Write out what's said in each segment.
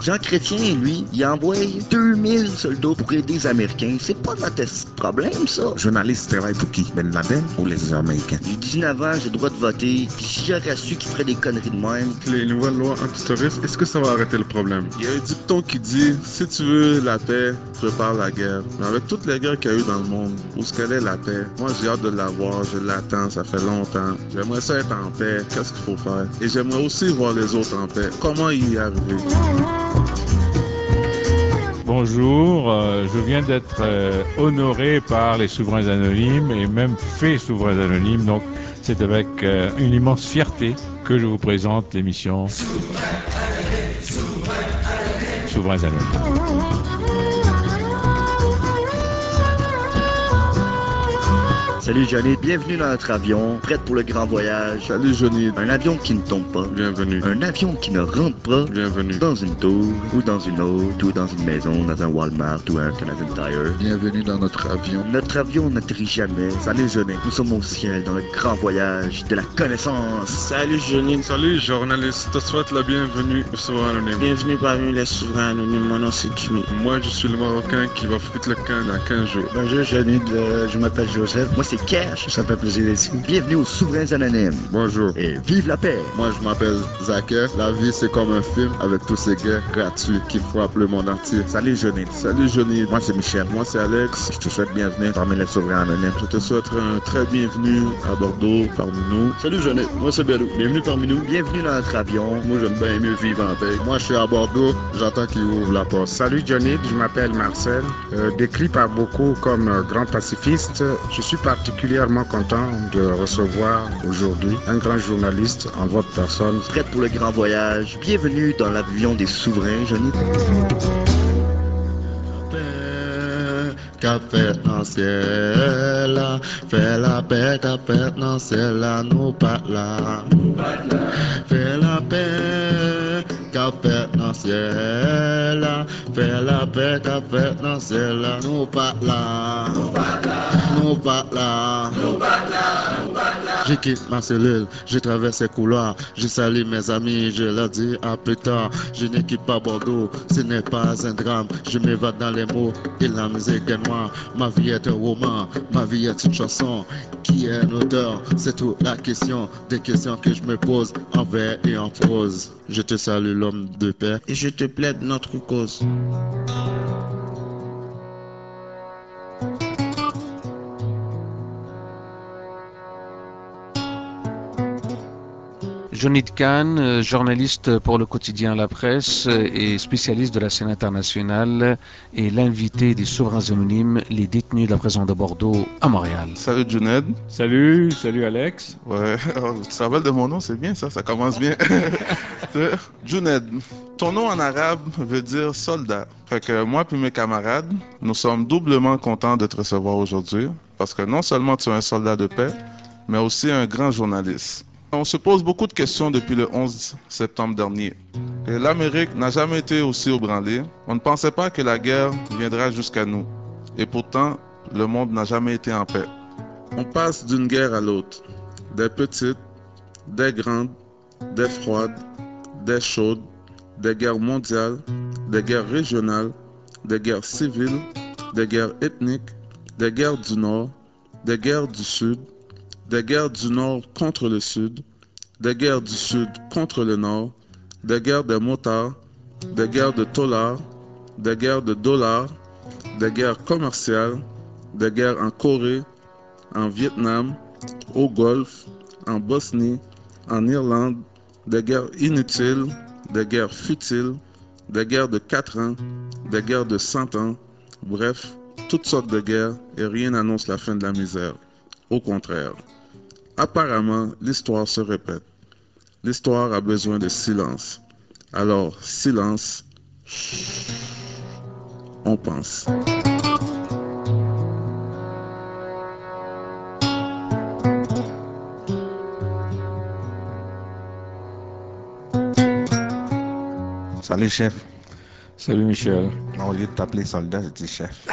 Jean Chrétien, lui, il a envoyé 2000 soldats pour aider les Américains. C'est pas notre problème, ça. Journaliste travaille pour qui? Ben Laden ou les Américains? J'ai 19 ans, j'ai le droit de voter. Puis si j'aurais su qu'il ferait des conneries de même... Les nouvelles lois antiterroristes, est-ce que ça va arrêter le problème? Il y a un dicton qui dit, si tu veux la paix, prépare la guerre. Mais avec toutes les guerres qu'il y a eu dans le monde, où est-ce qu'elle est la paix? Moi, j'ai hâte de la voir, je l'attends, ça fait longtemps. J'aimerais ça être en paix, qu'est-ce qu'il faut faire? Et j'aimerais aussi voir les autres en paix. Comment y arriver? Bonjour, je viens d'être honoré par les souverains anonymes et même fait souverains anonymes, donc c'est avec une immense fierté que je vous présente l'émission Souverains anonymes. Salut Johnny, bienvenue dans notre avion, prête pour le grand voyage. Salut Johnny. Un avion qui ne tombe pas. Bienvenue. Un avion qui ne rentre pas. Bienvenue. Dans une tour, ou dans une autre, ou dans une maison, dans un Walmart ou un Canadian Tire. Bienvenue dans notre avion. Notre avion n'atterrit jamais. Salut Johnny, nous sommes au ciel dans le grand voyage de la connaissance. Salut Johnny. Salut journaliste, je te souhaite la bienvenue au Souverain Anonyme. Bienvenue parmi les souverains anonymes, mon nom c'est Jimmy. Moi je suis le Marocain qui va foutre le camp dans 15 jours. Bonjour Johnny, je m'appelle Joseph. Moi c'est Cash. Ça fait plaisir d'être ici. Bienvenue aux Souverains Anonymes. Bonjour. Et vive la paix. Moi je m'appelle Zaker. La vie c'est comme un film avec tous ces guerres gratuits qui frappent le monde entier. Salut Johnny. Salut Johnny. Moi c'est Michel. Moi c'est Alex. Je te souhaite bienvenue parmi les Souverains Anonymes. Je te souhaite un très bienvenue à Bordeaux parmi nous. Salut Johnny, moi c'est Belou. Bienvenue parmi nous. Bienvenue dans notre avion. Moi j'aime bien mieux vivre en paix. Moi je suis à Bordeaux, j'attends qu'il ouvre la porte. Salut Johnny, je m'appelle Marcel. Décrit par beaucoup comme grand pacifiste, je suis particulièrement content de recevoir aujourd'hui un grand journaliste en votre personne. Prête pour le grand voyage. Bienvenue dans l'avion des souverains, Johnny. Café dans ciel, fais la paix, café dans ciel, nous pas là. Fais la paix, café dans ciel, fais la paix, café dans ciel, nous pas là. Nous pas là. Je quitte ma cellule, je traverse les couloirs, je salue mes amis, je leur dis à plus tard. Je ne quitte pas Bordeaux, ce n'est pas un drame, je m'évade dans les mots et la musique est noire. Ma vie est un roman, ma vie est une chanson. Qui est un auteur? C'est toute la question, des questions que je me pose en vers et en prose. Je te salue l'homme de paix Et je te plaide notre cause. Johnny Kahn, journaliste pour le quotidien La Presse et spécialiste de la scène internationale et l'invité des Souverains Anonymes, les détenus de la prison de Bordeaux à Montréal. Salut Juned. Salut Alex. Ouais, tu te rappelles de mon nom, c'est bien ça commence bien. Juned, ton nom en arabe veut dire soldat. Fait que moi puis mes camarades, nous sommes doublement contents de te recevoir aujourd'hui parce que non seulement tu es un soldat de paix, mais aussi un grand journaliste. On se pose beaucoup de questions depuis le 11 septembre dernier. Et l'Amérique n'a jamais été aussi ébranlée. On ne pensait pas que la guerre viendra jusqu'à nous. Et pourtant, le monde n'a jamais été en paix. On passe d'une guerre à l'autre. Des petites, des grandes, des froides, des chaudes, des guerres mondiales, des guerres régionales, des guerres civiles, des guerres ethniques, des guerres du Nord, des guerres du Sud, des guerres du Nord contre le Sud, des guerres du Sud contre le Nord, des guerres des motards, des guerres de dollars, des guerres de dollars, des guerres commerciales, des guerres en Corée, en Vietnam, au Golfe, en Bosnie, en Irlande, des guerres inutiles, des guerres futiles, des guerres de 4 ans, des guerres de 100 ans, bref, toutes sortes de guerres et rien n'annonce la fin de la misère. Au contraire. Apparemment, l'histoire se répète. L'histoire a besoin de silence. Alors, silence, on pense. Salut chef. Salut Michel. Au lieu de t'appeler soldat, je dis chef.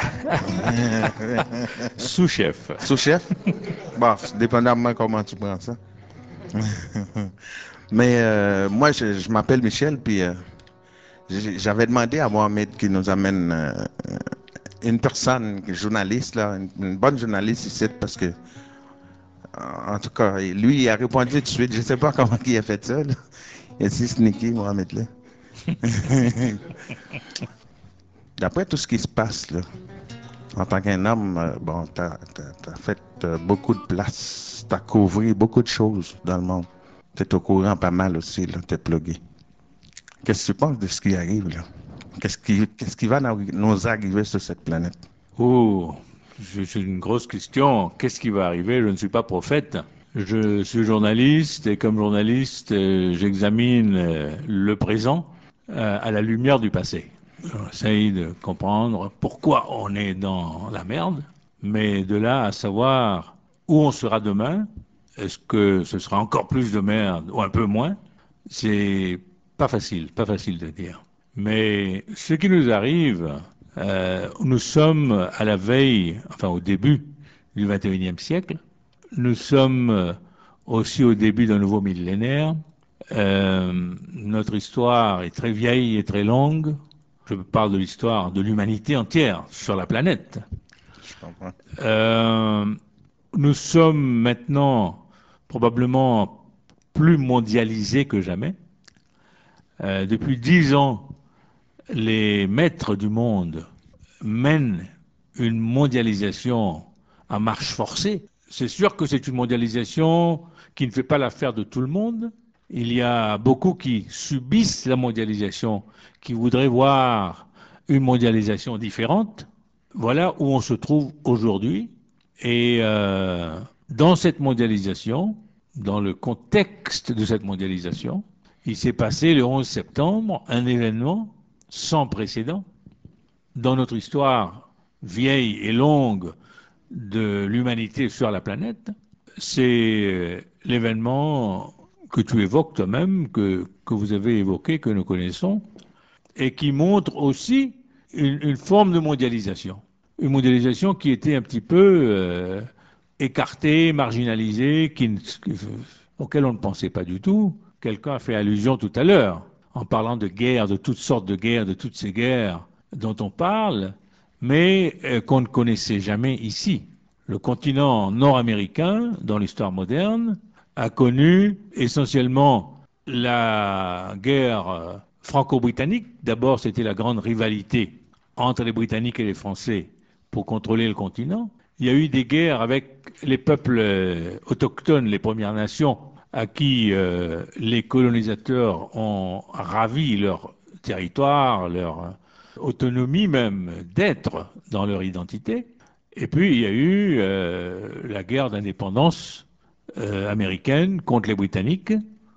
Sous-chef. Sous-chef? Bon, dépendamment comment tu prends ça. Mais moi, je m'appelle Michel, puis J'avais demandé à Mohamed qu'il nous amène une personne, journaliste, là, une bonne journaliste ici, parce que, en tout cas, lui, il a répondu tout de suite. Je ne sais pas comment il a fait ça. Là. Il est si sneaky, Mohamed, là. D'après tout ce qui se passe, là, en tant qu'un homme, bon, t'as fait beaucoup de place, t'as couvert beaucoup de choses dans le monde. T'es au courant pas mal aussi, là, t'es plugué. Qu'est-ce que tu penses de ce qui arrive, là? Qu'est-ce qui va nous arriver sur cette planète? Oh, c'est une grosse question. Qu'est-ce qui va arriver? Je ne suis pas prophète. Je suis journaliste et comme journaliste, j'examine le présent à la lumière du passé. J'essaye de comprendre pourquoi on est dans la merde, mais de là à savoir où on sera demain, est-ce que ce sera encore plus de merde ou un peu moins? C'est pas facile de dire. Mais ce qui nous arrive, nous sommes à la veille, enfin au début du 21e siècle. Nous sommes aussi au début d'un nouveau millénaire. Notre histoire est très vieille et très longue. Je parle de l'histoire de l'humanité entière sur la planète. Je comprends. Nous sommes maintenant probablement plus mondialisés que jamais. Depuis 10 ans, les maîtres du monde mènent une mondialisation à marche forcée. C'est sûr que c'est une mondialisation qui ne fait pas l'affaire de tout le monde. Il y a beaucoup qui subissent la mondialisation, qui voudraient voir une mondialisation différente. Voilà où on se trouve aujourd'hui. Et dans cette mondialisation, dans le contexte de cette mondialisation, il s'est passé le 11 septembre un événement sans précédent dans notre histoire vieille et longue de l'humanité sur la planète. C'est l'événement que tu évoques toi-même, que vous avez évoqué, que nous connaissons, et qui montre aussi une forme de mondialisation. Une mondialisation qui était un petit peu écartée, marginalisée, auquel on ne pensait pas du tout. Quelqu'un a fait allusion tout à l'heure, en parlant de guerres, de toutes sortes de guerres, de toutes ces guerres dont on parle, mais qu'on ne connaissait jamais ici. Le continent nord-américain, dans l'histoire moderne, a connu essentiellement la guerre franco-britannique. D'abord, c'était la grande rivalité entre les Britanniques et les Français pour contrôler le continent. Il y a eu des guerres avec les peuples autochtones, les Premières Nations, à qui les colonisateurs ont ravi leur territoire, leur autonomie même d'être dans leur identité. Et puis il y a eu la guerre d'indépendance américaine contre les Britanniques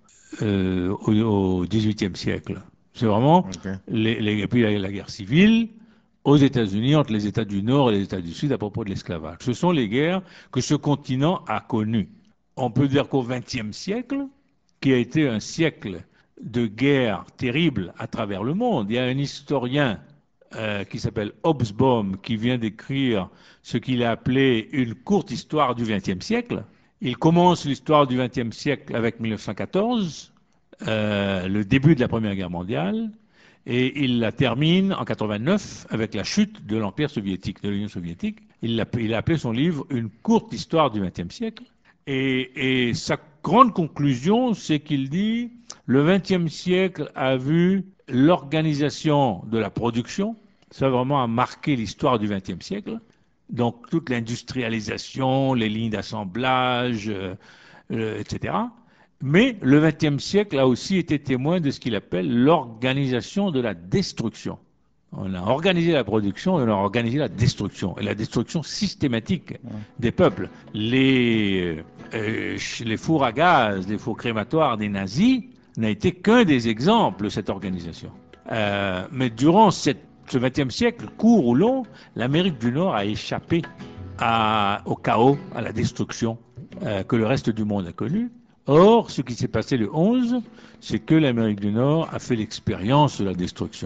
au XVIIIe siècle. C'est vraiment et puis la guerre civile aux États-Unis entre les États du Nord et les États du Sud à propos de l'esclavage. Ce sont les guerres que ce continent a connues. On peut dire qu'au XXe siècle, qui a été un siècle de guerres terribles à travers le monde, il y a un historien qui s'appelle Hobsbawm qui vient d'écrire ce qu'il a appelé une courte histoire du XXe siècle. Il commence l'histoire du XXe siècle avec 1914, le début de la Première Guerre mondiale, et il la termine en 89 avec la chute de l'Empire soviétique, de l'Union soviétique. Il a appelé son livre une courte histoire du XXe siècle. Et sa grande conclusion, c'est qu'il dit le XXe siècle a vu l'organisation de la production, ça vraiment a marqué l'histoire du XXe siècle. Donc toute l'industrialisation, les lignes d'assemblage, etc. Mais le XXe siècle a aussi été témoin de ce qu'il appelle l'organisation de la destruction. On a organisé la production et on a organisé la destruction. Et la destruction systématique des peuples. Les fours à gaz, les fours crématoires des nazis n'a été qu'un des exemples de cette organisation. Mais durant ce XXe siècle, court ou long, l'Amérique du Nord a échappé au chaos, à la destruction que le reste du monde a connu. Or, ce qui s'est passé le 11, c'est que l'Amérique du Nord a fait l'expérience de la destruction.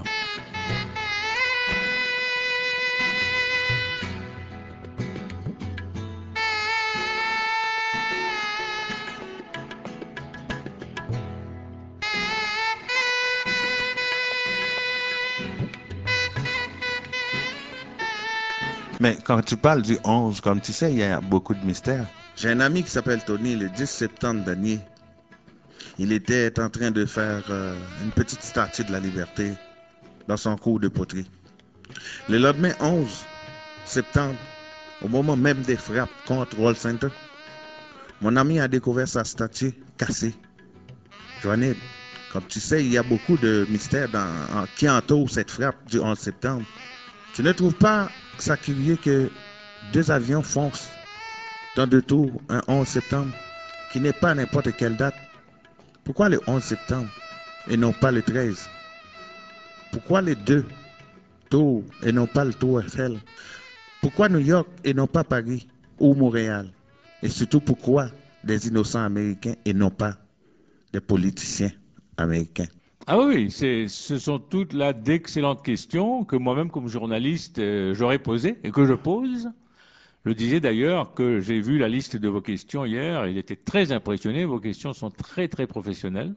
Mais quand tu parles du 11, comme tu sais, il y a beaucoup de mystères. J'ai un ami qui s'appelle Tony, le 10 septembre dernier. Il était en train de faire une petite statue de la liberté dans son cours de poterie. Le lendemain 11 septembre, au moment même des frappes contre World Center, mon ami a découvert sa statue cassée. Joannette, comme tu sais, il y a beaucoup de mystères qui entourent cette frappe du 11 septembre. Tu ne trouves pas ça curieux que deux avions foncent dans deux tours un 11 septembre, qui n'est pas n'importe quelle date? Pourquoi le 11 septembre et non pas le 13? Pourquoi les deux tours et non pas le tour Eiffel? Pourquoi New York et non pas Paris ou Montréal? Et surtout, pourquoi des innocents américains et non pas des politiciens américains? Ah oui, ce sont toutes là d'excellentes questions que moi-même, comme journaliste, j'aurais posées et que je pose. Je disais d'ailleurs que j'ai vu la liste de vos questions hier. Il était très impressionné. Vos questions sont très, très professionnelles.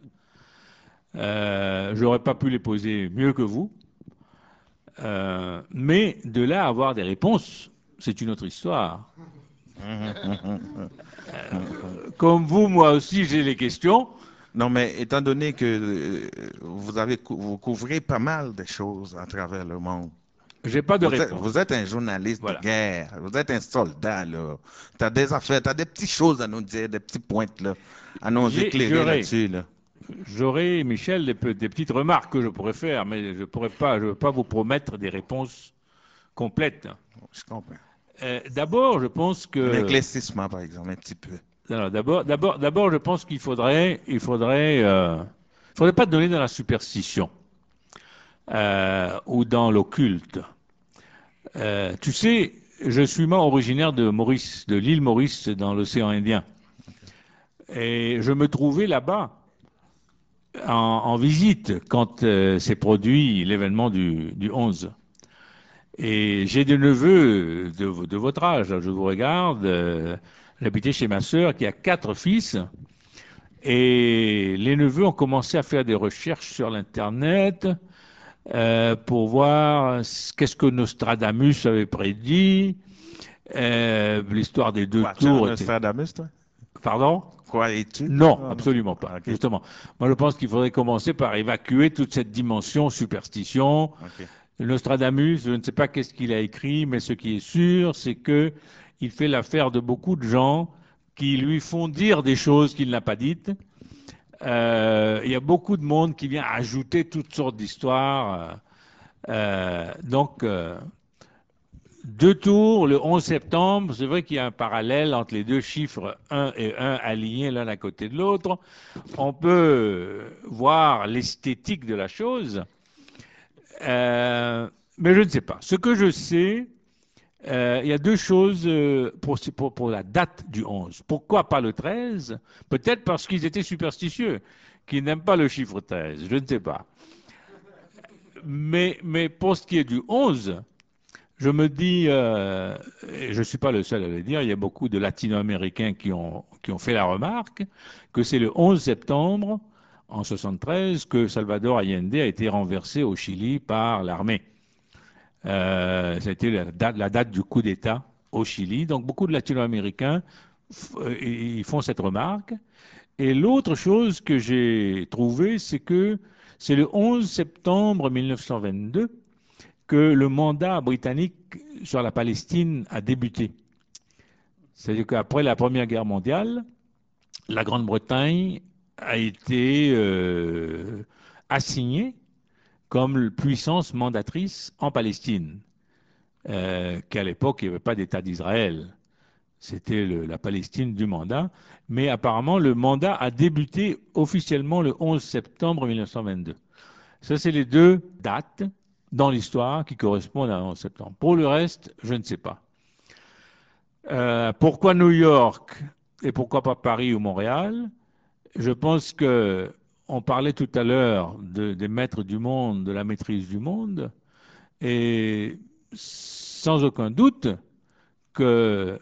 Je n'aurais pas pu les poser mieux que vous. Mais de là à avoir des réponses, c'est une autre histoire. Comme vous, moi aussi, j'ai les questions. Non, mais étant donné que vous couvrez pas mal de choses à travers le monde. J'ai pas de réponse. Vous êtes un journaliste Voilà. de guerre, vous êtes un soldat, là. Tu as des affaires, tu as des petites choses à nous dire, des petits pointes, là, à nous éclairer là-dessus, là. J'aurais, Michel, des petites remarques que je pourrais faire, mais je ne veux pas vous promettre des réponses complètes. Je comprends. D'abord, je pense que... L'éclaircissement, par exemple, un petit peu. D'abord, je pense qu'il faudrait pas donner dans la superstition ou dans l'occulte. Tu sais, je suis moi originaire de Maurice, de l'île Maurice dans l'océan Indien. Et je me trouvais là-bas en visite quand s'est produit l'événement du 11. Et j'ai des neveux de votre âge, je vous regarde, j'habitais chez ma sœur qui a 4 fils, et les neveux ont commencé à faire des recherches sur l'Internet pour voir qu'est-ce que Nostradamus avait prédit, l'histoire des deux tours. Nostradamus, toi? Pardon? Croyais-tu? Non, absolument pas. Okay. Justement. Moi, je pense qu'il faudrait commencer par évacuer toute cette dimension superstition. Okay. Nostradamus, je ne sais pas qu'est-ce qu'il a écrit, mais ce qui est sûr, c'est que il fait l'affaire de beaucoup de gens qui lui font dire des choses qu'il n'a pas dites. Il y a beaucoup de monde qui vient ajouter toutes sortes d'histoires. Donc, deux tours, le 11 septembre, c'est vrai qu'il y a un parallèle entre les deux chiffres 1 et 1 alignés l'un à côté de l'autre. On peut voir l'esthétique de la chose, mais je ne sais pas. Ce que je sais, il y a deux choses pour la date du 11. Pourquoi pas le 13? Peut-être parce qu'ils étaient superstitieux, qu'ils n'aiment pas le chiffre 13, je ne sais pas. Mais pour ce qui est du 11, je me dis, et je ne suis pas le seul à le dire, il y a beaucoup de latino-américains qui ont fait la remarque que c'est le 11 septembre, en 73, que Salvador Allende a été renversé au Chili par l'armée. C'était la date du coup d'État au Chili. Donc beaucoup de latino-américains ils font cette remarque. Et l'autre chose que j'ai trouvée, c'est que c'est le 11 septembre 1922 que le mandat britannique sur la Palestine a débuté. C'est-à-dire qu'après la Première Guerre mondiale, la Grande-Bretagne a été assignée comme puissance mandatrice en Palestine, qu'à l'époque, il n'y avait pas d'État d'Israël. C'était la Palestine du mandat. Mais apparemment, le mandat a débuté officiellement le 11 septembre 1922. Ça, c'est les deux dates dans l'histoire qui correspondent à 11 septembre. Pour le reste, je ne sais pas. Pourquoi New York et pourquoi pas Paris ou Montréal? Je pense que on parlait tout à l'heure des maîtres du monde, de la maîtrise du monde, et sans aucun doute que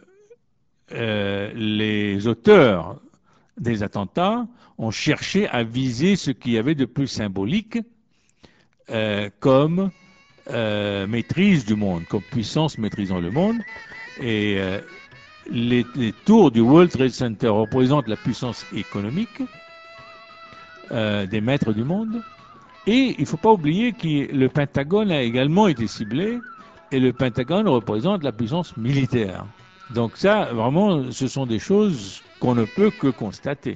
les auteurs des attentats ont cherché à viser ce qu'il y avait de plus symbolique comme maîtrise du monde, comme puissance maîtrisant le monde. Et les tours du World Trade Center représentent la puissance économique des maîtres du monde. Et il ne faut pas oublier que le Pentagone a également été ciblé, et le Pentagone représente la puissance militaire. Donc ça, vraiment, ce sont des choses qu'on ne peut que constater.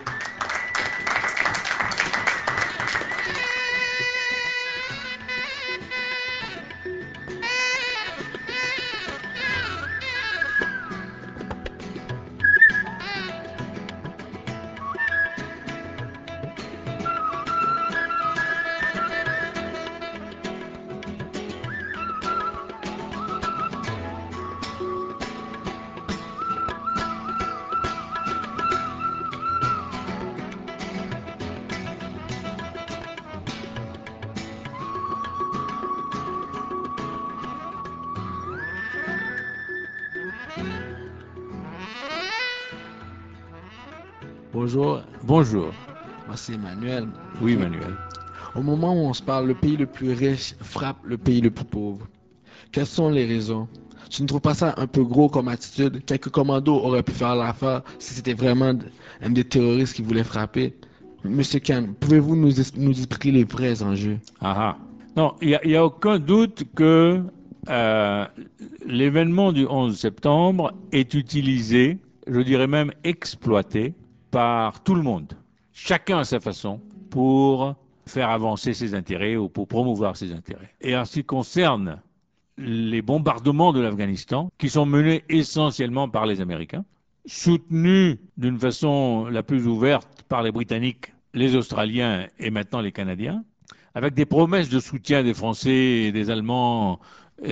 Bonjour, Bonjour. moi c'est Emmanuel. Oui, Manuel. Au moment où on se parle, le pays le plus riche frappe le pays le plus pauvre. Quelles sont les raisons? Tu ne trouves pas ça un peu gros comme attitude? Quelques commandos auraient pu faire l'affaire si c'était vraiment des terroristes qui voulaient frapper. Monsieur Khan, pouvez-vous nous expliquer les vrais enjeux? Ah ah. Non, il n'y a aucun doute que l'événement du 11 septembre est utilisé, je dirais même exploité, par tout le monde, chacun à sa façon, pour faire avancer ses intérêts ou pour promouvoir ses intérêts. Et en ce qui concerne les bombardements de l'Afghanistan, qui sont menés essentiellement par les Américains, soutenus d'une façon la plus ouverte par les Britanniques, les Australiens et maintenant les Canadiens, avec des promesses de soutien des Français et des Allemands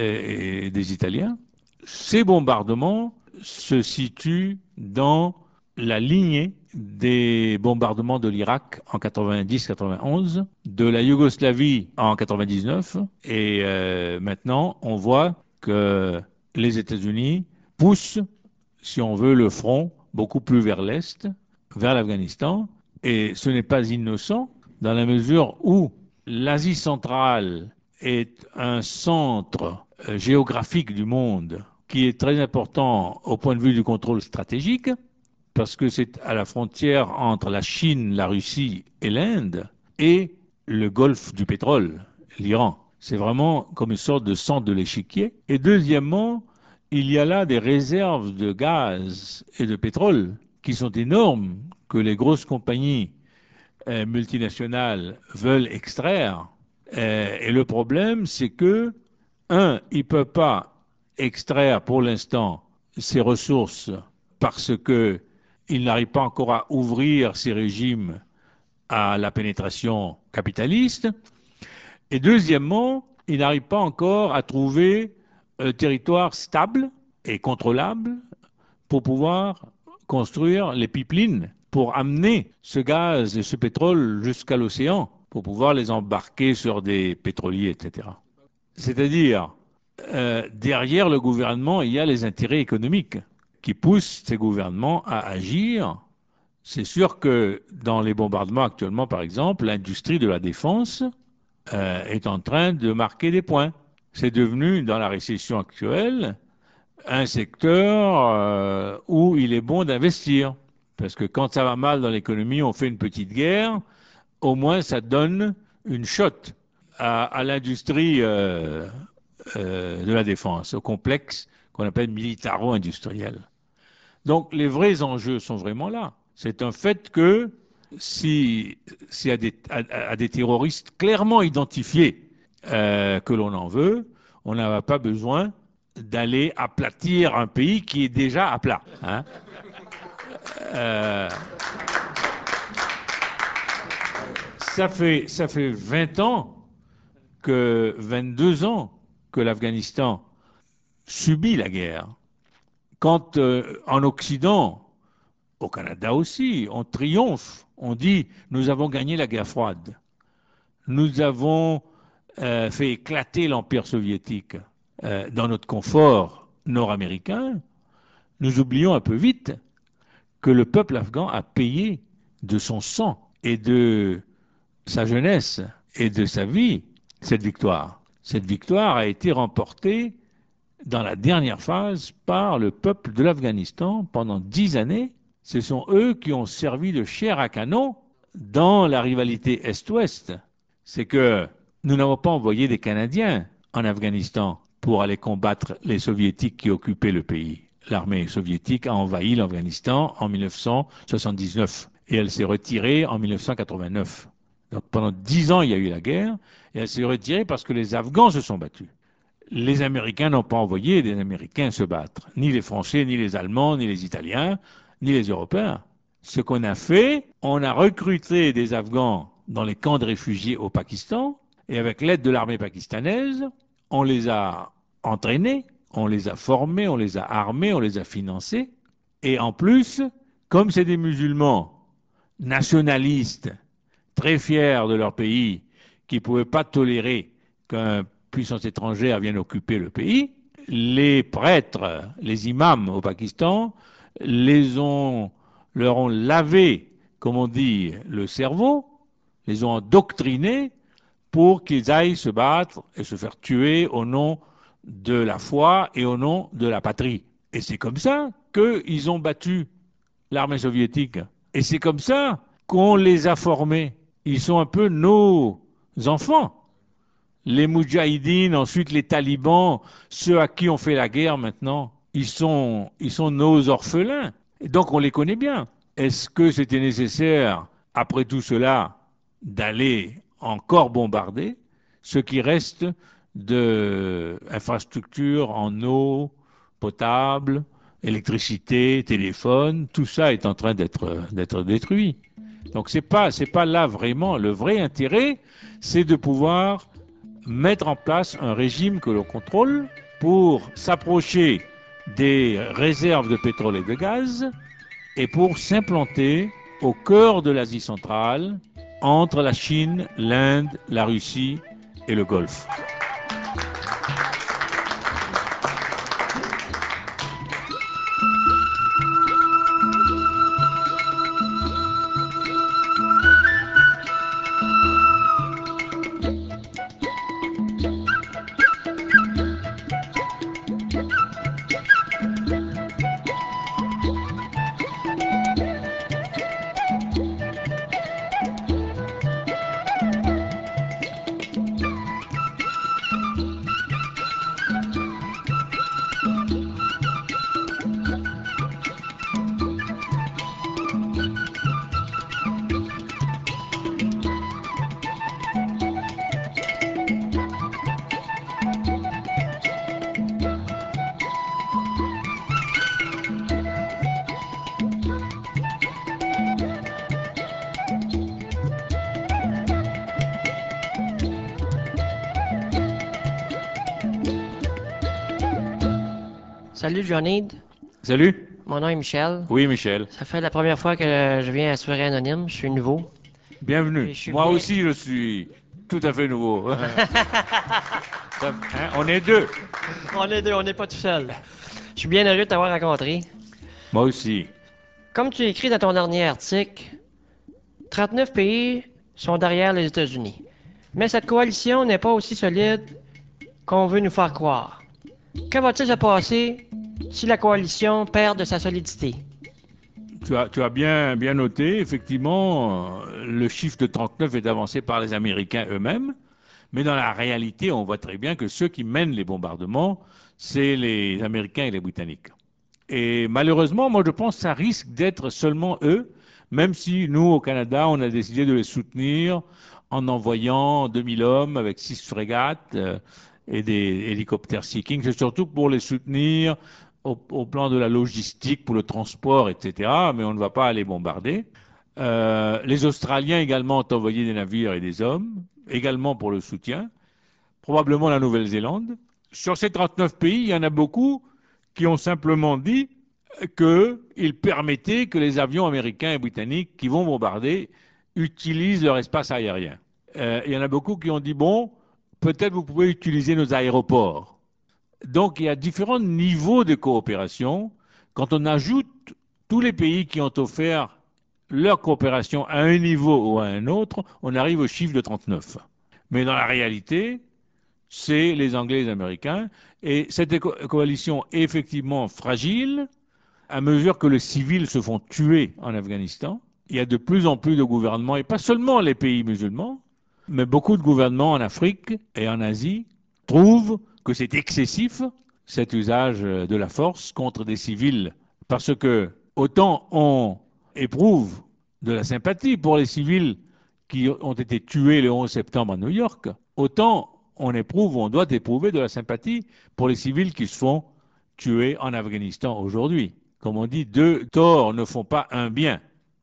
et des Italiens, ces bombardements se situent dans la lignée des bombardements de l'Irak en 90-91, de la Yougoslavie en 99, et maintenant on voit que les États-Unis poussent, si on veut, le front beaucoup plus vers l'Est, vers l'Afghanistan, et ce n'est pas innocent dans la mesure où l'Asie centrale est un centre géographique du monde qui est très important au point de vue du contrôle stratégique, parce que c'est à la frontière entre la Chine, la Russie et l'Inde, et le golfe du pétrole, l'Iran. C'est vraiment comme une sorte de centre de l'échiquier. Et deuxièmement, il y a là des réserves de gaz et de pétrole qui sont énormes, que les grosses compagnies multinationales veulent extraire. Et le problème, c'est que, ils ne peuvent pas extraire pour l'instant ces ressources parce qu'ils n'arrivent pas encore à ouvrir ces régimes à la pénétration capitaliste. Et deuxièmement, ils n'arrivent pas encore à trouver un territoire stable et contrôlable pour pouvoir construire les pipelines pour amener ce gaz et ce pétrole jusqu'à l'océan, pour pouvoir les embarquer sur des pétroliers, etc. C'est-à-dire, derrière le gouvernement, il y a les intérêts économiques qui poussent ces gouvernements à agir. C'est sûr que dans les bombardements actuellement, par exemple, l'industrie de la défense est en train de marquer des points. C'est devenu, dans la récession actuelle, un secteur où il est bon d'investir. Parce que quand ça va mal dans l'économie, on fait une petite guerre, au moins ça donne une shot à l'industrie de la défense, au complexe qu'on appelle militaro-industriel. Donc les vrais enjeux sont vraiment là. C'est un fait que s'il y a des terroristes clairement identifiés que l'on en veut, on n'a pas besoin d'aller aplatir un pays qui est déjà à plat. Hein. Ça fait 20 ans, 22 ans que l'Afghanistan subit la guerre. Quand en Occident, au Canada aussi, on triomphe, on dit nous avons gagné la guerre froide, nous avons fait éclater l'Empire soviétique dans notre confort nord-américain, nous oublions un peu vite que le peuple afghan a payé de son sang et de sa jeunesse et de sa vie cette victoire. Cette victoire a été remportée dans la dernière phase par le peuple de l'Afghanistan pendant 10 années. Ce sont eux qui ont servi de chair à canon dans la rivalité Est-Ouest. C'est que nous n'avons pas envoyé des Canadiens en Afghanistan pour aller combattre les Soviétiques qui occupaient le pays. L'armée soviétique a envahi l'Afghanistan en 1979 et elle s'est retirée en 1989. Donc pendant 10 ans, il y a eu la guerre et elle s'est retirée parce que les Afghans se sont battus. Les Américains n'ont pas envoyé des Américains se battre, ni les Français, ni les Allemands, ni les Italiens, ni les Européens. Ce qu'on a fait, on a recruté des Afghans dans les camps de réfugiés au Pakistan et avec l'aide de l'armée pakistanaise, on les a entraînés, on les a formés, on les a armés, on les a financés. Et en plus, comme c'est des musulmans nationalistes, très fiers de leur pays, qui ne pouvaient pas tolérer qu'une puissance étrangère vienne occuper le pays, les prêtres, les imams au Pakistan, leur ont lavé, comme on dit, le cerveau, les ont endoctrinés pour qu'ils aillent se battre et se faire tuer au nom de la foi et au nom de la patrie. Et c'est comme ça qu'ils ont battu l'armée soviétique. Et c'est comme ça qu'on les a formés. Ils sont un peu nos enfants. Les moudjahidines, ensuite les talibans, ceux à qui on fait la guerre maintenant, ils sont nos orphelins. Et donc on les connaît bien. Est-ce que c'était nécessaire, après tout cela, d'aller encore bombarder ce qui reste d'infrastructures en eau potable, électricité, téléphone, tout ça est en train d'être détruit. Donc c'est pas là vraiment le vrai intérêt, c'est de pouvoir mettre en place un régime que l'on contrôle pour s'approcher des réserves de pétrole et de gaz et pour s'implanter au cœur de l'Asie centrale, entre la Chine, l'Inde, la Russie et le Golfe. Salut Johnny. Salut. Mon nom est Michel. Oui, Michel. Ça fait la première fois que je viens à Soirée Anonyme. Je suis nouveau. Bienvenue. Moi aussi, je suis tout à fait nouveau. On est deux. On est deux, on n'est pas tout seul. Je suis bien heureux de t'avoir rencontré. Moi aussi. Comme tu écris dans ton dernier article, 39 pays sont derrière les États-Unis. Mais cette coalition n'est pas aussi solide qu'on veut nous faire croire. Que va-t-il se passer si la coalition perd de sa solidité? Tu as bien noté, effectivement, le chiffre de 39 est avancé par les Américains eux-mêmes, mais dans la réalité, on voit très bien que ceux qui mènent les bombardements, c'est les Américains et les Britanniques. Et malheureusement, moi je pense que ça risque d'être seulement eux, même si nous, au Canada, on a décidé de les soutenir en envoyant 2000 hommes avec 6 frégates et des hélicoptères Sea-King. C'est surtout pour les soutenir au plan de la logistique, pour le transport, etc. Mais on ne va pas aller bombarder. Les Australiens également ont envoyé des navires et des hommes, également pour le soutien. Probablement la Nouvelle-Zélande. Sur ces 39 pays, il y en a beaucoup qui ont simplement dit qu'ils permettaient que les avions américains et britanniques qui vont bombarder utilisent leur espace aérien. Il y en a beaucoup qui ont dit, bon, peut-être vous pouvez utiliser nos aéroports. Donc, il y a différents niveaux de coopération. Quand on ajoute tous les pays qui ont offert leur coopération à un niveau ou à un autre, on arrive au chiffre de 39. Mais dans la réalité, c'est les Anglais et les Américains. Et cette coalition est effectivement fragile à mesure que les civils se font tuer en Afghanistan. Il y a de plus en plus de gouvernements, et pas seulement les pays musulmans, mais beaucoup de gouvernements en Afrique et en Asie trouvent que c'est excessif, cet usage de la force contre des civils. Parce que autant on éprouve de la sympathie pour les civils qui ont été tués le 11 septembre à New York, autant on doit éprouver de la sympathie pour les civils qui se font tuer en Afghanistan aujourd'hui. Comme on dit, deux torts ne font pas un bien.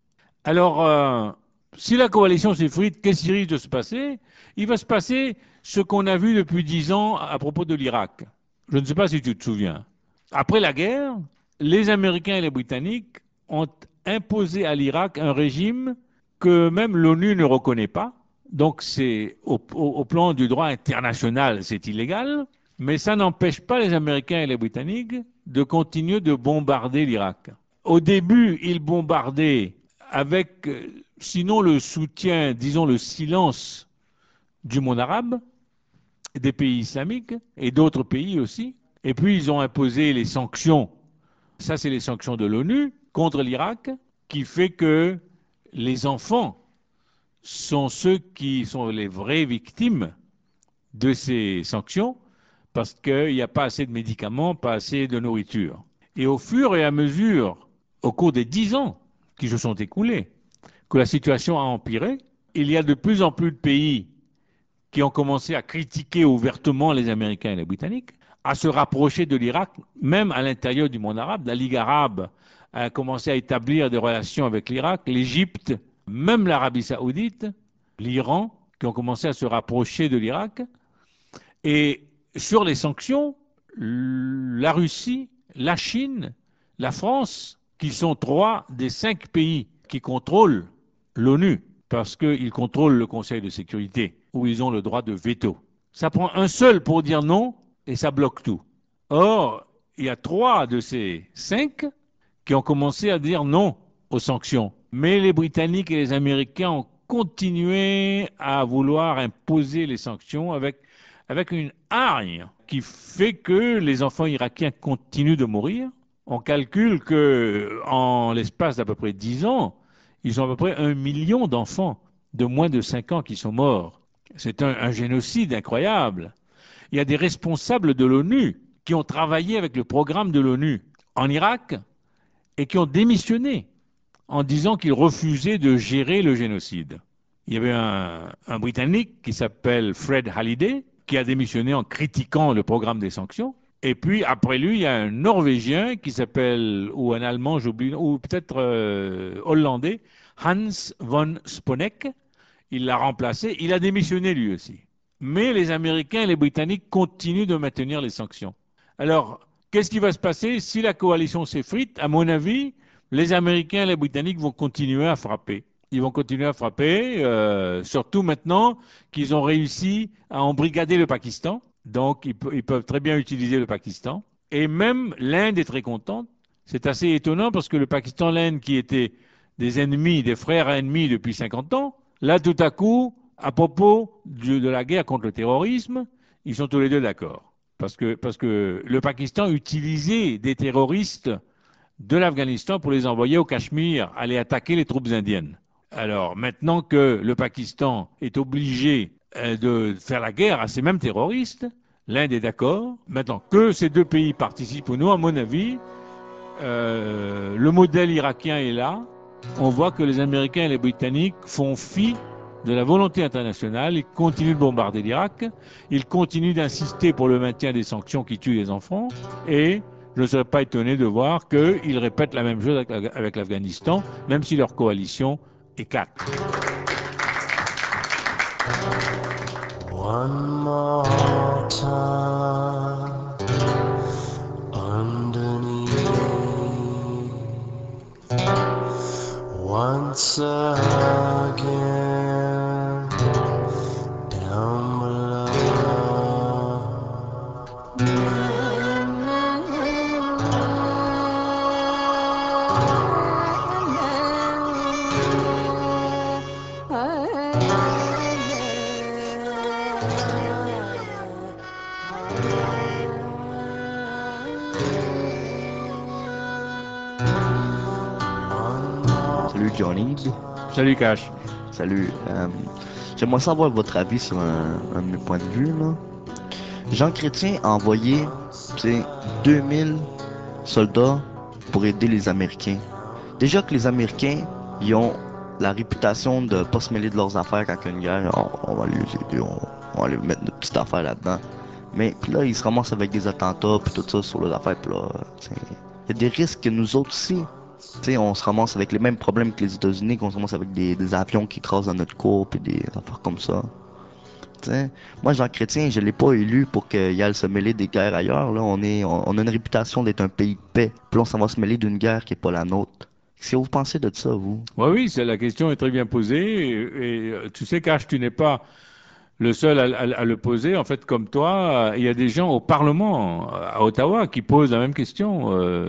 Alors, si la coalition s'effrite, qu'est-ce qui risque de se passer? Il va se passer ce qu'on a vu depuis 10 ans à propos de l'Irak. Je ne sais pas si tu te souviens. Après la guerre, les Américains et les Britanniques ont imposé à l'Irak un régime que même l'ONU ne reconnaît pas. Donc c'est au plan du droit international, c'est illégal, mais ça n'empêche pas les Américains et les Britanniques de continuer de bombarder l'Irak. Au début, ils bombardaient avec, sinon le soutien, disons le silence du monde arabe, des pays islamiques et d'autres pays aussi. Et puis ils ont imposé les sanctions, ça c'est les sanctions de l'ONU contre l'Irak, qui fait que les enfants sont ceux qui sont les vraies victimes de ces sanctions parce qu'il n'y a pas assez de médicaments, pas assez de nourriture. Et au fur et à mesure, au cours des 10 ans qui se sont écoulés, que la situation a empiré, il y a de plus en plus de pays qui ont commencé à critiquer ouvertement les Américains et les Britanniques, à se rapprocher de l'Irak, même à l'intérieur du monde arabe. La Ligue arabe a commencé à établir des relations avec l'Irak, l'Égypte, même l'Arabie saoudite, l'Iran, qui ont commencé à se rapprocher de l'Irak. Et sur les sanctions, la Russie, la Chine, la France, qui sont 3 des 5 pays qui contrôlent l'ONU, parce qu'ils contrôlent le Conseil de sécurité, où ils ont le droit de veto. Ça prend un seul pour dire non, et ça bloque tout. Or, il y a 3 de ces 5 qui ont commencé à dire non aux sanctions. Mais les Britanniques et les Américains ont continué à vouloir imposer les sanctions avec une hargne qui fait que les enfants irakiens continuent de mourir. On calcule qu'en l'espace d'à peu près 10 ans, ils ont à peu près 1 million d'enfants de moins de 5 ans qui sont morts. C'est un génocide incroyable. Il y a des responsables de l'ONU qui ont travaillé avec le programme de l'ONU en Irak et qui ont démissionné en disant qu'ils refusaient de gérer le génocide. Il y avait un Britannique qui s'appelle Fred Halliday qui a démissionné en critiquant le programme des sanctions. Et puis, après lui, il y a un Norvégien qui s'appelle, ou un Allemand, j'oublie, ou peut-être hollandais, Hans von Sponeck. Il l'a remplacé. Il a démissionné lui aussi. Mais les Américains et les Britanniques continuent de maintenir les sanctions. Alors, qu'est-ce qui va se passer si la coalition s'effrite? À mon avis, les Américains et les Britanniques vont continuer à frapper. Ils vont continuer à frapper, surtout maintenant qu'ils ont réussi à embrigader le Pakistan. Donc, ils peuvent très bien utiliser le Pakistan. Et même l'Inde est très contente. C'est assez étonnant parce que le Pakistan et l'Inde, qui étaient des ennemis, des frères ennemis depuis 50 ans, là, tout à coup, à propos de la guerre contre le terrorisme, ils sont tous les deux d'accord. Parce que le Pakistan utilisait des terroristes de l'Afghanistan pour les envoyer au Cachemire, aller attaquer les troupes indiennes. Alors, maintenant que le Pakistan est obligé de faire la guerre à ces mêmes terroristes, l'Inde est d'accord. Maintenant que ces 2 pays participent ou non, à mon avis, le modèle irakien est là. On voit que les Américains et les Britanniques font fi de la volonté internationale. Ils continuent de bombarder l'Irak. Ils continuent d'insister pour le maintien des sanctions qui tuent les enfants. Et je ne serais pas étonné de voir qu'ils répètent la même chose avec l'Afghanistan, même si leur coalition éclate. One more time underneath, once again down below. Johnny. Salut Cash. Salut. J'aimerais savoir votre avis sur un de mes points de vue, là. Jean Chrétien a envoyé, 2000 soldats pour aider les Américains. Déjà que les Américains, ils ont la réputation de pas se mêler de leurs affaires quand il y a une guerre. On va les aider, on va les mettre notre petite affaire là-dedans. Mais puis là, ils se ramassent avec des attentats puis tout ça sur leurs affaires. Puis là, il y a des risques que nous autres aussi. On se ramasse avec les mêmes problèmes que les États-Unis, qu'on se ramasse avec des avions qui crasent dans notre cour puis des affaires comme ça. Moi, Jean Chrétien, je l'ai pas élu pour qu'il aille se mêler des guerres ailleurs. Là, on a une réputation d'être un pays de paix. Puis là, on s'en va se mêler d'une guerre qui est pas la nôtre. Qu'est-ce que vous pensez de ça, vous? Oui, la question est très bien posée. Et tu sais, Cash, tu n'es pas le seul à le poser. En fait, comme toi, il y a des gens au Parlement, à Ottawa, qui posent la même question.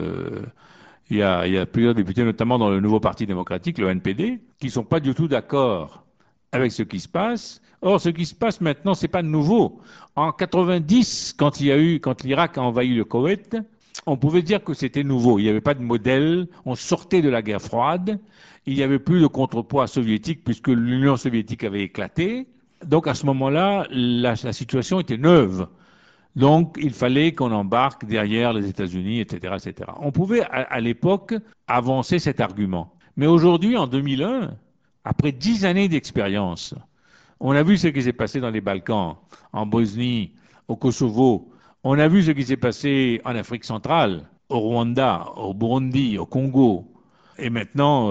Il y a plusieurs députés, notamment dans le nouveau Parti démocratique, le NPD, qui sont pas du tout d'accord avec ce qui se passe. Or, ce qui se passe maintenant, c'est pas nouveau. En 90, quand l'Irak a envahi le Koweït, on pouvait dire que c'était nouveau. Il n'y avait pas de modèle. On sortait de la guerre froide. Il n'y avait plus de contrepoids soviétique puisque l'Union soviétique avait éclaté. Donc, à ce moment-là, la situation était neuve. Donc, il fallait qu'on embarque derrière les États-Unis, etc., etc. On pouvait, à l'époque, avancer cet argument. Mais aujourd'hui, en 2001, après 10 années d'expérience, on a vu ce qui s'est passé dans les Balkans, en Bosnie, au Kosovo. On a vu ce qui s'est passé en Afrique centrale, au Rwanda, au Burundi, au Congo. Et maintenant,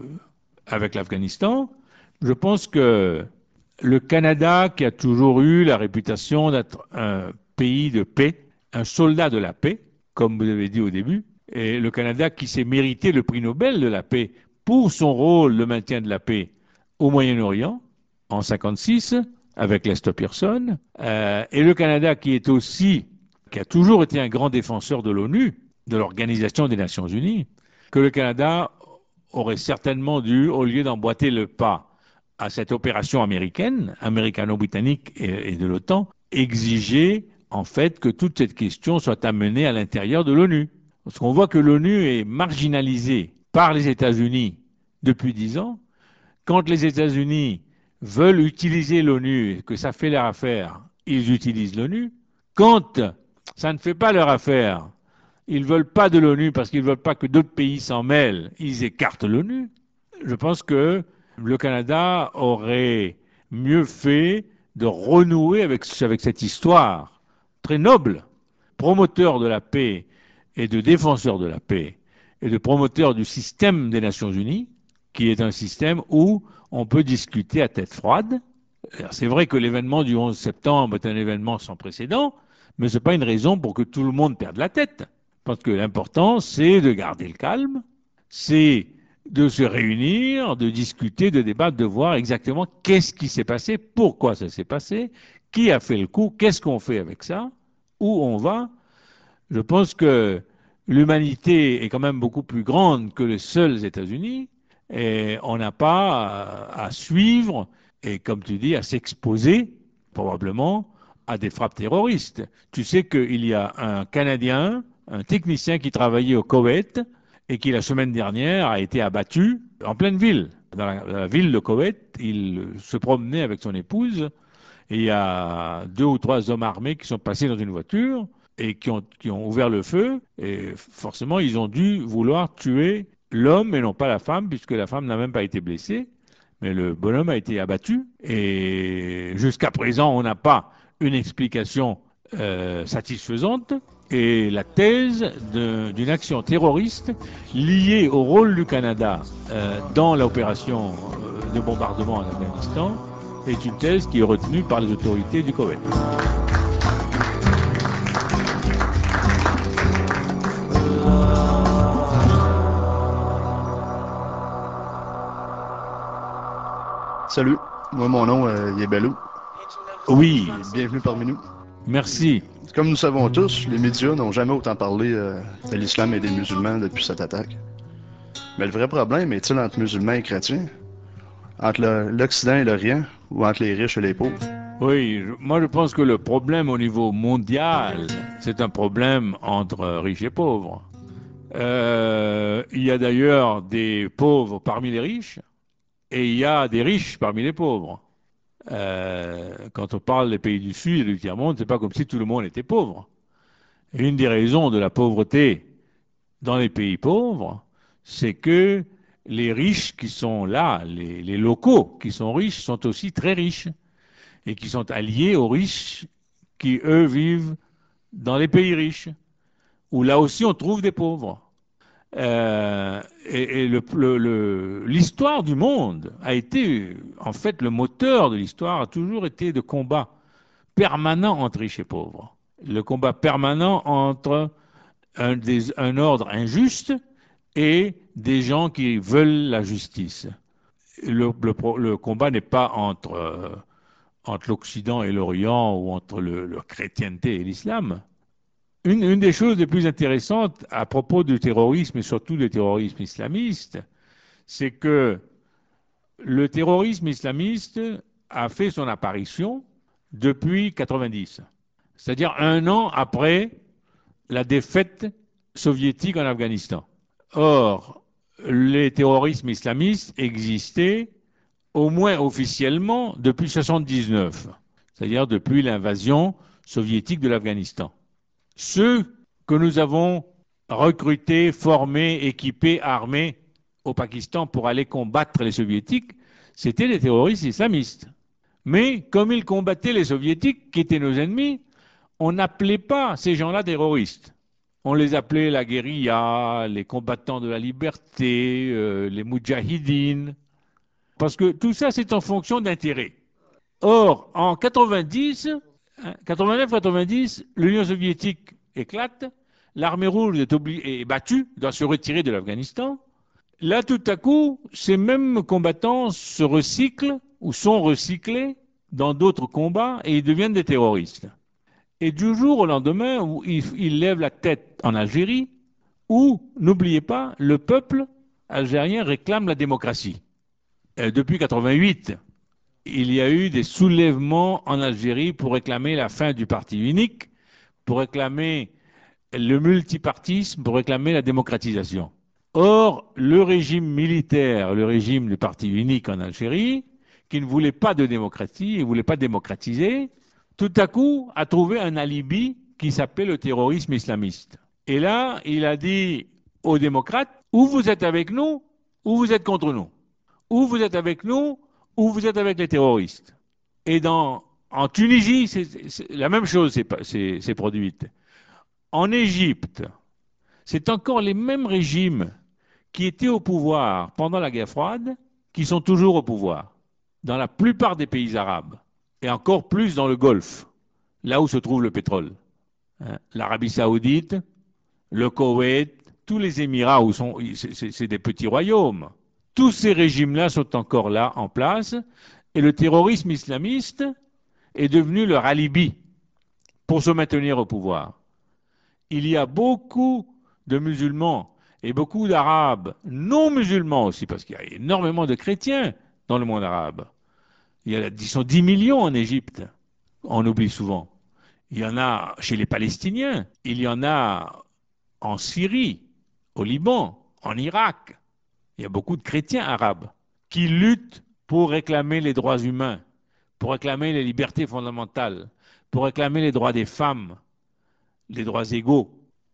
avec l'Afghanistan, je pense que le Canada, qui a toujours eu la réputation d'être un pays de paix, un soldat de la paix, comme vous avez dit au début, et le Canada qui s'est mérité le prix Nobel de la paix pour son rôle de maintien de la paix au Moyen-Orient, en 1956, avec Lester Pearson, et le Canada qui a toujours été un grand défenseur de l'ONU, de l'Organisation des Nations Unies, que le Canada aurait certainement dû, au lieu d'emboîter le pas à cette opération américaine, américano-britannique et de l'OTAN, exiger en fait que toute cette question soit amenée à l'intérieur de l'ONU. Parce qu'on voit que l'ONU est marginalisée par les États-Unis depuis 10 ans. Quand les États-Unis veulent utiliser l'ONU et que ça fait leur affaire, ils utilisent l'ONU. Quand ça ne fait pas leur affaire, ils ne veulent pas de l'ONU parce qu'ils ne veulent pas que d'autres pays s'en mêlent, ils écartent l'ONU. Je pense que le Canada aurait mieux fait de renouer avec cette histoire très noble, promoteur de la paix et de défenseur de la paix et de promoteur du système des Nations Unies, qui est un système où on peut discuter à tête froide. C'est vrai que l'événement du 11 septembre est un événement sans précédent, mais ce n'est pas une raison pour que tout le monde perde la tête. Parce que l'important, c'est de garder le calme, c'est de se réunir, de discuter, de débattre, de voir exactement qu'est-ce qui s'est passé, pourquoi ça s'est passé, qui a fait le coup, qu'est-ce qu'on fait avec ça, où on va. Je pense que l'humanité est quand même beaucoup plus grande que les seuls États-Unis et on n'a pas à suivre et, comme tu dis, à s'exposer probablement à des frappes terroristes. Tu sais qu'il y a un Canadien, un technicien qui travaillait au Koweït et qui, la semaine dernière, a été abattu en pleine ville. Dans la ville de Koweït, il se promenait avec son épouse et il y a 2 ou 3 hommes armés qui sont passés dans une voiture et qui ont ouvert le feu. Et forcément, ils ont dû vouloir tuer l'homme et non pas la femme, puisque la femme n'a même pas été blessée. Mais le bonhomme a été abattu. Et jusqu'à présent, on n'a pas une explication satisfaisante. Et la thèse d'une action terroriste liée au rôle du Canada dans l'opération de bombardement en Afghanistan est une thèse qui est retenue par les autorités du Koweït. Salut, moi mon nom est Bello. Oui. Bienvenue parmi nous. Merci. Comme nous savons tous, les médias n'ont jamais autant parlé de l'islam et des musulmans depuis cette attaque. Mais le vrai problème est-il entre musulmans et chrétiens? Entre l'Occident et l'Orient? Ou entre les riches et les pauvres? Oui, moi je pense que le problème au niveau mondial, c'est un problème entre riches et pauvres. Il y a d'ailleurs des pauvres parmi les riches et il y a des riches parmi les pauvres. Quand on parle des pays du Sud et du tiers-monde, c'est pas comme si tout le monde était pauvre. Une des raisons de la pauvreté dans les pays pauvres, c'est que les riches qui sont là, les locaux qui sont riches, sont aussi très riches et qui sont alliés aux riches qui, eux, vivent dans les pays riches, où là aussi on trouve des pauvres. Et l'histoire du monde a été, en fait, le moteur de l'histoire a toujours été de combat permanent entre riches et pauvres. Le combat permanent entre un ordre injuste et des gens qui veulent la justice. Le combat n'est pas entre l'Occident et l'Orient ou entre la chrétienté et l'islam. Une des choses les plus intéressantes à propos du terrorisme et surtout du terrorisme islamiste, c'est que le terrorisme islamiste a fait son apparition depuis 90, c'est-à-dire 1 an après la défaite soviétique en Afghanistan. Or, les terrorismes islamistes existaient au moins officiellement depuis 1979, c'est-à-dire depuis l'invasion soviétique de l'Afghanistan. Ceux que nous avons recrutés, formés, équipés, armés au Pakistan pour aller combattre les soviétiques, c'étaient des terroristes islamistes. Mais comme ils combattaient les soviétiques, qui étaient nos ennemis, on n'appelait pas ces gens-là terroristes. On les appelait la guérilla, les combattants de la liberté, les moudjahidines, parce que tout ça, c'est en fonction d'intérêts. Or, en 89-90, l'Union soviétique éclate, l'armée rouge est battue, doit se retirer de l'Afghanistan. Là, tout à coup, ces mêmes combattants se recyclent ou sont recyclés dans d'autres combats et ils deviennent des terroristes. Et du jour au lendemain, où ils lèvent la tête en Algérie, où, n'oubliez pas, le peuple algérien réclame la démocratie. Depuis 88, il y a eu des soulèvements en Algérie pour réclamer la fin du parti unique, pour réclamer le multipartisme, pour réclamer la démocratisation. Or, le régime militaire, le régime du parti unique en Algérie, qui ne voulait pas de démocratie et ne voulait pas démocratiser, tout à coup a trouvé un alibi qui s'appelait le terrorisme islamiste. Et là, il a dit aux démocrates, ou vous êtes avec nous, ou vous êtes contre nous. Ou vous êtes avec nous, ou vous êtes avec les terroristes. Et en Tunisie, la même chose s'est produite. En Égypte, c'est encore les mêmes régimes qui étaient au pouvoir pendant la guerre froide, qui sont toujours au pouvoir, dans la plupart des pays arabes, et encore plus dans le Golfe, là où se trouve le pétrole. L'Arabie Saoudite, le Koweït, tous les Émirats, c'est des petits royaumes. Tous ces régimes-là sont encore là, en place, et le terrorisme islamiste est devenu leur alibi pour se maintenir au pouvoir. Il y a beaucoup de musulmans et beaucoup d'Arabes non musulmans aussi, parce qu'il y a énormément de chrétiens dans le monde arabe. Ils sont 10 millions en Égypte, on oublie souvent. Il y en a chez les Palestiniens, il y en a en Syrie, au Liban, en Irak. Il y a beaucoup de chrétiens arabes qui luttent pour réclamer les droits humains, pour réclamer les libertés fondamentales, pour réclamer les droits des femmes, les droits égaux.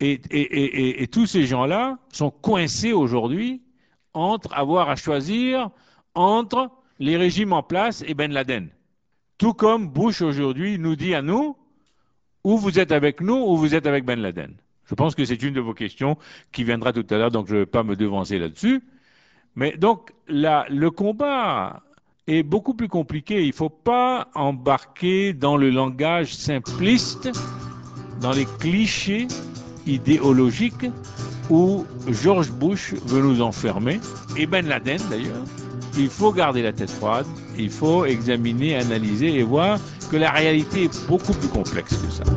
Et tous ces gens-là sont coincés aujourd'hui entre avoir à choisir entre les régimes en place et Ben Laden. Tout comme Bush aujourd'hui nous dit à nous, ou vous êtes avec nous, ou vous êtes avec Ben Laden. Je pense que c'est une de vos questions qui viendra tout à l'heure, donc je ne vais pas me devancer là-dessus. Mais donc, le combat est beaucoup plus compliqué. Il ne faut pas embarquer dans le langage simpliste, dans les clichés idéologiques où George Bush veut nous enfermer, et Ben Laden d'ailleurs. Il faut garder la tête froide, il faut examiner, analyser et voir que la réalité est beaucoup plus complexe que ça.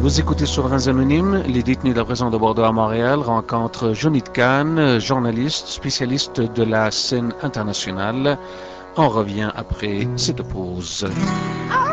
Vous écoutez Souverains Anonymes, les détenus de la prison de Bordeaux à Montréal rencontrent Johnny Kahn, journaliste, spécialiste de la scène internationale. On revient après cette pause.